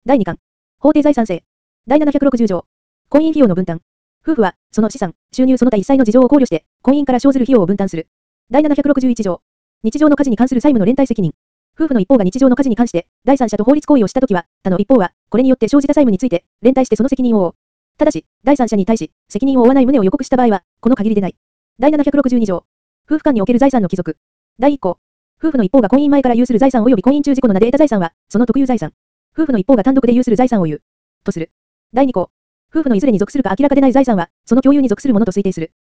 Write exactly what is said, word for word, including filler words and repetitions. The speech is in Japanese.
だいにかん。法定財産制。だいななひゃくろくじゅう条。婚姻費用の分担。夫婦は、その資産、収入その他一切の事情を考慮して、婚姻から生ずる費用を分担する。だいななひゃくろくじゅういち条。日常の家事に関する債務の連帯責任。夫婦の一方が日常の家事に関して、第三者と法律行為をしたときは、他の一方は、これによって生じた債務について、連帯してその責任を負う。ただし、第三者に対し、責任を負わない旨を予告した場合は、この限りでない。だいななひゃくろくじゅうに条。夫婦間における財産の帰属。だいいっ項。夫婦の一方が婚姻前から有する財産及び婚姻中事故の名で得た財産は、その特有財産。夫婦の一方が単独で有する財産を有。とする。だいに項。夫婦のいずれに属するか明らかでない財産は、その共有に属するものと推定する。